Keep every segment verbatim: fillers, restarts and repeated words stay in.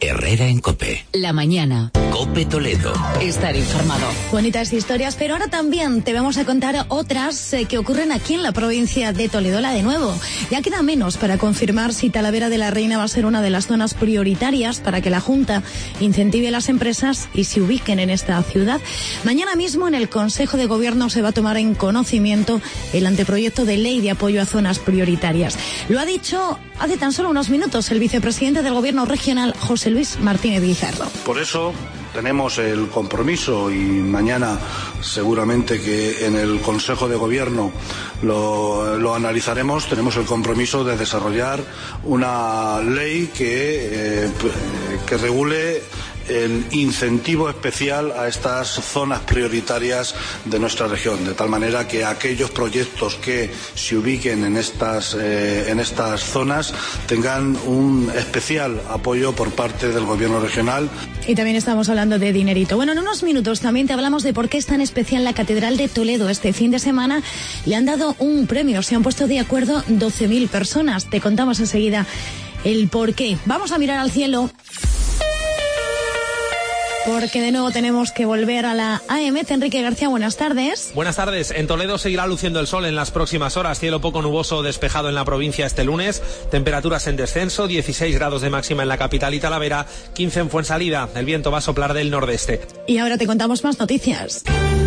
Herrera en COPE. La mañana. COPE Toledo. Estar informado. Bonitas historias, pero ahora también te vamos a contar otras eh, que ocurren aquí en la provincia de Toledo. La de nuevo. Ya queda menos para confirmar si Talavera de la Reina va a ser una de las zonas prioritarias para que la Junta incentive a las empresas y se ubiquen en esta ciudad. Mañana mismo en el Consejo de Gobierno se va a tomar en conocimiento el anteproyecto de ley de apoyo a zonas prioritarias. Lo ha dicho hace tan solo unos minutos el vicepresidente del Gobierno regional, José Luis Martínez Guijarro. Por eso tenemos el compromiso y mañana seguramente que en el Consejo de Gobierno lo, lo analizaremos. Tenemos el compromiso de desarrollar una ley que, eh, que regule el incentivo especial a estas zonas prioritarias de nuestra región, de tal manera que aquellos proyectos que se ubiquen en estas, eh, en estas zonas tengan un especial apoyo por parte del Gobierno regional. Y también estamos hablando de dinerito. Bueno, en unos minutos también te hablamos de por qué es tan especial la Catedral de Toledo. Este fin de semana le han dado un premio, se han puesto de acuerdo doce mil personas. Te contamos enseguida el por qué. Vamos a mirar al cielo, porque de nuevo tenemos que volver a la A M. Enrique García, buenas tardes. Buenas tardes. En Toledo seguirá luciendo el sol en las próximas horas. Cielo poco nuboso despejado en la provincia este lunes. Temperaturas en descenso, dieciséis grados de máxima en la capital y Talavera, quince en Fuensalida. El viento va a soplar del nordeste. Y ahora te contamos más noticias.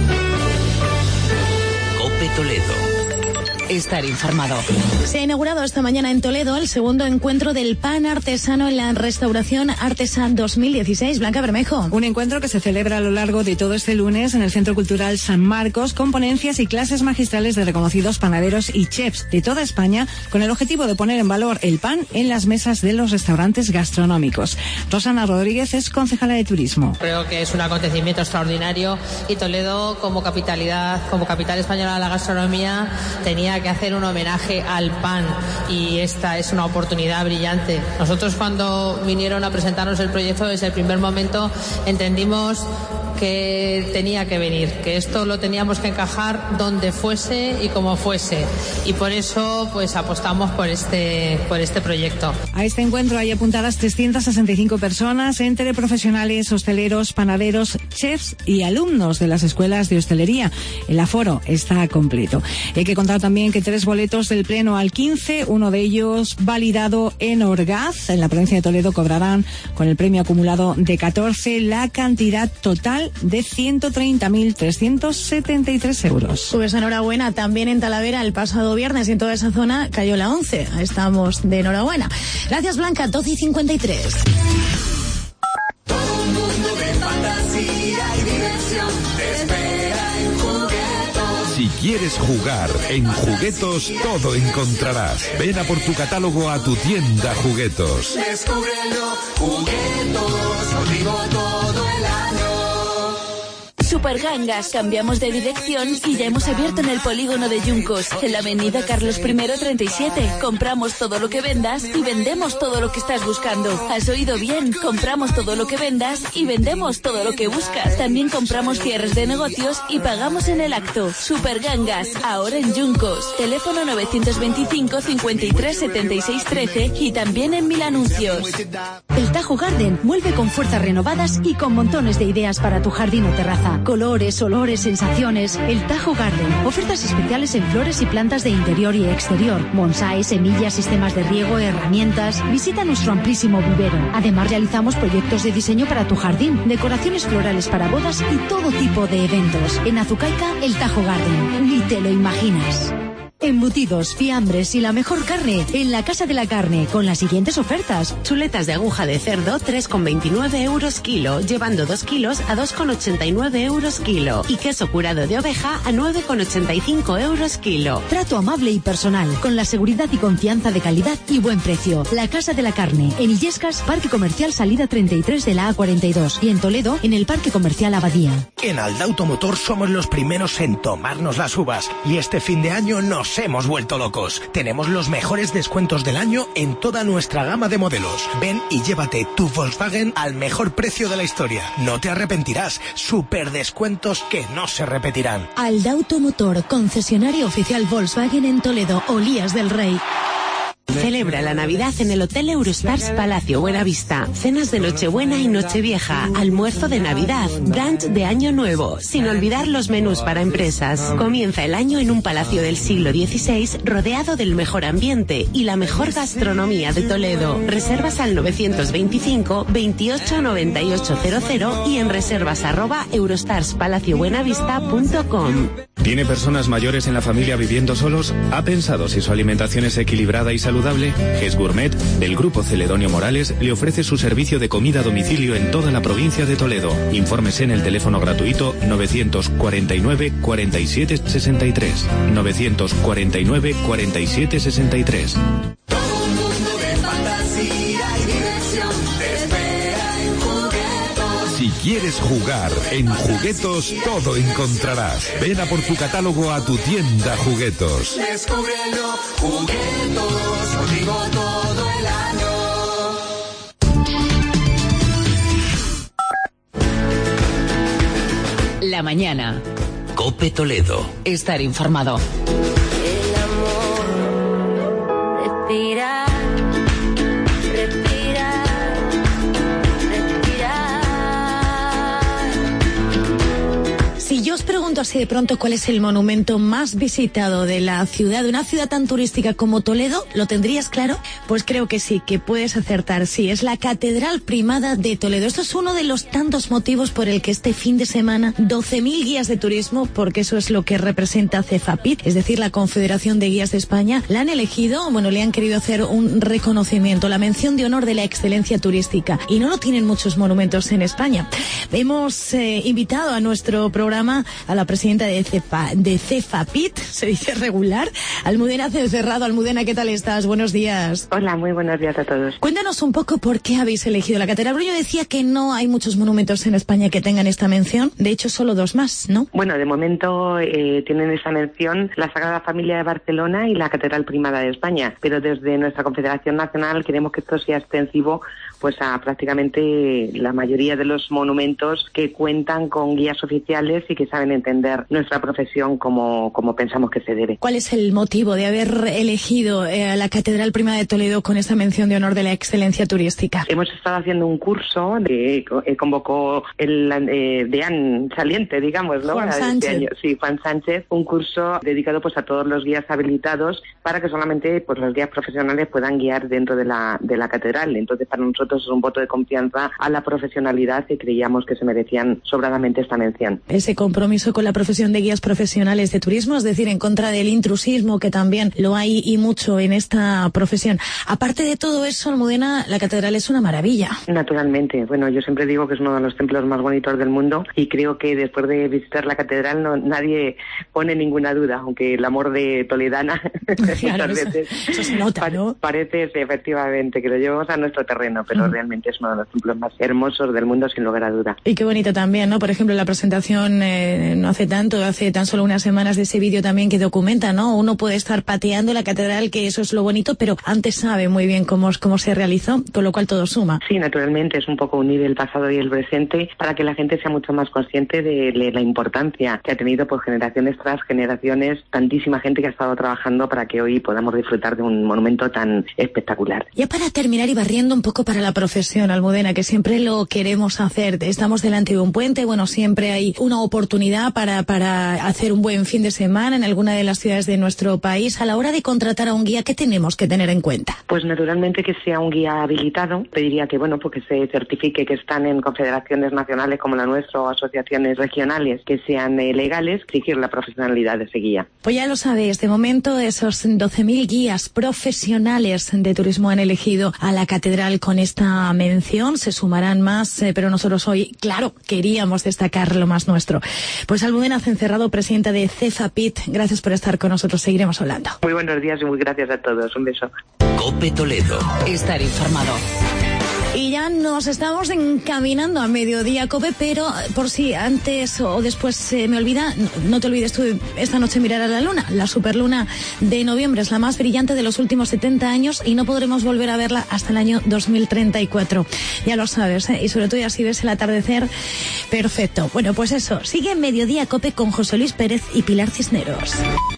COPE Toledo. Estar informado. Se ha inaugurado esta mañana en Toledo el segundo encuentro del pan artesano en la Restauración Artesan dos mil dieciséis. Blanca Bermejo. Un encuentro que se celebra a lo largo de todo este lunes en el Centro Cultural San Marcos, con ponencias y clases magistrales de reconocidos panaderos y chefs de toda España, con el objetivo de poner en valor el pan en las mesas de los restaurantes gastronómicos. Rosana Rodríguez es concejala de Turismo. Creo que es un acontecimiento extraordinario y Toledo, como capitalidad, como capital española de la gastronomía, tenía que hacer un homenaje al pan y esta es una oportunidad brillante. Nosotros, cuando vinieron a presentarnos el proyecto, desde el primer momento entendimos que tenía que venir, que esto lo teníamos que encajar donde fuese y como fuese, y por eso pues apostamos por este por este proyecto. A este encuentro hay apuntadas trescientas sesenta y cinco personas, entre profesionales, hosteleros, panaderos, chefs y alumnos de las escuelas de hostelería. El aforo está completo. Hay que contar también que tres boletos del pleno al quince, uno de ellos validado en Orgaz, en la provincia de Toledo, cobrarán con el premio acumulado de catorce la cantidad total de ciento treinta mil trescientos setenta y tres euros. Pues enhorabuena. También en Talavera el pasado viernes y en toda esa zona cayó la once. Estamos de enhorabuena. Gracias, Blanca. doce y cincuenta y tres. Todo un mundo de fantasía y diversión te espera en Juguetos. Si quieres jugar en Juguetos, todo encontrarás. Ven a por tu catálogo a tu tienda Juguetos. Descúbrelo, Juguetos, contigo todo el año. Supergangas, cambiamos de dirección y ya hemos abierto en el polígono de Yuncos, en la avenida Carlos primero treinta y siete. Compramos todo lo que vendas y vendemos todo lo que estás buscando. ¿Has oído bien? Compramos todo lo que vendas y vendemos todo lo que buscas. También compramos cierres de negocios y pagamos en el acto. Supergangas, ahora en Yuncos. Teléfono novecientos veinticinco, cincuenta y tres, setenta y seis, trece y también en Mil Anuncios. El Tajo Garden vuelve con fuerzas renovadas y con montones de ideas para tu jardín o terraza. Colores, olores, sensaciones. El Tajo Garden. Ofertas especiales en flores y plantas de interior y exterior. Bonsái, semillas, sistemas de riego, herramientas. Visita nuestro amplísimo vivero. Además, realizamos proyectos de diseño para tu jardín, decoraciones florales para bodas y todo tipo de eventos. En Azucaica, el Tajo Garden. Ni te lo imaginas. Embutidos, fiambres y la mejor carne en la Casa de la Carne, con las siguientes ofertas. Chuletas de aguja de cerdo, tres con veintinueve euros kilo, llevando dos kilos a dos con ochenta y nueve euros kilo. Y queso curado de oveja a nueve con ochenta y cinco euros kilo. Trato amable y personal, con la seguridad y confianza de calidad y buen precio. La Casa de la Carne, en Illescas, Parque Comercial Salida treinta y tres de la A cuarenta y dos. Y en Toledo, en el Parque Comercial Abadía. En Aldauto Motor somos los primeros en tomarnos las uvas. Y este fin de año nos hemos vuelto locos. Tenemos los mejores descuentos del año en toda nuestra gama de modelos. Ven y llévate tu Volkswagen al mejor precio de la historia. No te arrepentirás. Super descuentos que no se repetirán. Aldauto Motor, concesionario oficial Volkswagen en Toledo, Olías del Rey. Celebra la Navidad en el Hotel Eurostars Palacio Buenavista. Cenas de Nochebuena y Nochevieja, almuerzo de Navidad, brunch de Año Nuevo, sin olvidar los menús para empresas. Comienza el año en un palacio del siglo dieciséis rodeado del mejor ambiente y la mejor gastronomía de Toledo. Reservas al novecientos veinticinco veintiocho noventa y ocho cero cero y en reservas arroba eurostars palacio buenavista punto com. ¿Tiene personas mayores en la familia viviendo solos? ¿Ha pensado si su alimentación es equilibrada y saludable? GES Gourmet, del Grupo Celedonio Morales, le ofrece su servicio de comida a domicilio en toda la provincia de Toledo. Infórmese en el teléfono gratuito novecientos cuarenta y nueve cuarenta y siete sesenta y tres. novecientos cuarenta y nueve cuarenta y siete sesenta y tres. Todo un mundo de fantasía y diversión te espera en Juguetos. Si quieres jugar en Juguetos, todo encontrarás. Ven a por tu catálogo a tu tienda Juguetos. Descúbrelo, Juguetos, contigo todo el año. La mañana. COPE Toledo. Estar informado. El amor, respirar, respirar, respirar. Si yo os pregunto así de pronto cuál es el monumento más visitado de la ciudad, de una ciudad tan turística como Toledo, ¿lo tendrías claro? Pues creo que sí, que puedes acertar. Sí, es la Catedral Primada de Toledo. Esto es uno de los tantos motivos por el que este fin de semana doce mil guías de turismo, porque eso es lo que representa CEFAPIT, es decir, la Confederación de Guías de España, la han elegido, bueno, le han querido hacer un reconocimiento, la mención de honor de la excelencia turística. Y no lo tienen muchos monumentos en España. Hemos eh, invitado a nuestro programa a la presidenta de, Cefa, de CEFAPIT, se dice regular, Almudena Cencerrado. Almudena, ¿qué tal estás? Buenos días. Hola, muy buenos días a todos. Cuéntanos un poco por qué habéis elegido la catedral. Yo decía que no hay muchos monumentos en España que tengan esta mención, de hecho solo dos más, ¿no? Bueno, de momento eh, tienen esta mención la Sagrada Familia de Barcelona y la Catedral Primada de España, pero desde nuestra Confederación Nacional queremos que esto sea extensivo pues a prácticamente la mayoría de los monumentos que cuentan con guías oficiales y que saben entender nuestra profesión como, como pensamos que se debe. ¿Cuál es el motivo de haber elegido eh, la Catedral Primada de Toledo con esta mención de honor de la excelencia turística? Hemos estado haciendo un curso de eh, convocó el eh, deán saliente, digamos, ¿no? Juan Sánchez. Este año. Sí, Juan Sánchez, un curso dedicado pues a todos los guías habilitados para que solamente pues los guías profesionales puedan guiar dentro de la de la catedral. Entonces, para nosotros es un voto de confianza a la profesionalidad que creíamos que se merecían sobradamente esta mención. Ese compromiso con la profesión de guías profesionales de turismo, es decir, en contra del intrusismo, que también lo hay y mucho en esta profesión. Aparte de todo eso, Almudena, la catedral es una maravilla. Naturalmente. Bueno, yo siempre digo que es uno de los templos más bonitos del mundo y creo que después de visitar la catedral no, nadie pone ninguna duda, aunque el amor de toledana claro, muchas eso, veces eso se nota, ¿no? Parece sí, efectivamente que lo llevamos a nuestro terreno, pero mm. realmente es uno de los templos más hermosos del mundo sin lugar a duda. Y qué bonito también, ¿no? Por ejemplo, la presentación eh, no hace tanto, hace tan solo unas semanas de ese vídeo también que documenta, ¿no? Uno puede estar pateando la catedral, que eso es lo bonito, pero antes sabe muy bien cómo, cómo se realizó, con lo cual todo suma. Sí, naturalmente, es un poco unir el pasado y el presente para que la gente sea mucho más consciente de, de la importancia que ha tenido por generaciones tras generaciones, tantísima gente que ha estado trabajando para que hoy podamos disfrutar de un monumento tan espectacular. Ya para terminar y barriendo un poco para la profesión, Almudena, que siempre lo queremos hacer, estamos delante de un puente, bueno, siempre hay una oportunidad para, para hacer un buen fin de semana en alguna de las ciudades de nuestro país. A la hora de contratar a un guía, ¿qué tenemos que tener en cuenta? Pues naturalmente que sea un guía habilitado. Pediría que, bueno, porque se certifique que están en confederaciones nacionales como la nuestra o asociaciones regionales que sean eh, legales, exigir la profesionalidad de ese guía. Pues ya lo sabéis, de momento esos doce mil guías profesionales de turismo han elegido a la catedral con esta mención. Se sumarán más, eh, pero nosotros hoy, claro, queríamos destacar lo más nuestro. Pues Almudena Cencerrado, presidenta de CEFAPIT, gracias por estar con nosotros. Seguiremos hablando. Muy buenos días y muy gracias a todos. Un beso. COPE Toledo. Estar informado. Y ya nos estamos encaminando a mediodía, COPE, pero por si antes o después se eh, me olvida, no, no te olvides tú esta noche mirar a la luna. La superluna de noviembre es la más brillante de los últimos setenta años y no podremos volver a verla hasta el año dos mil treinta y cuatro. Ya lo sabes, ¿eh? Y sobre todo ya si ves el atardecer, perfecto. Bueno, pues eso, sigue Mediodía COPE con José Luis Pérez y Pilar Cisneros.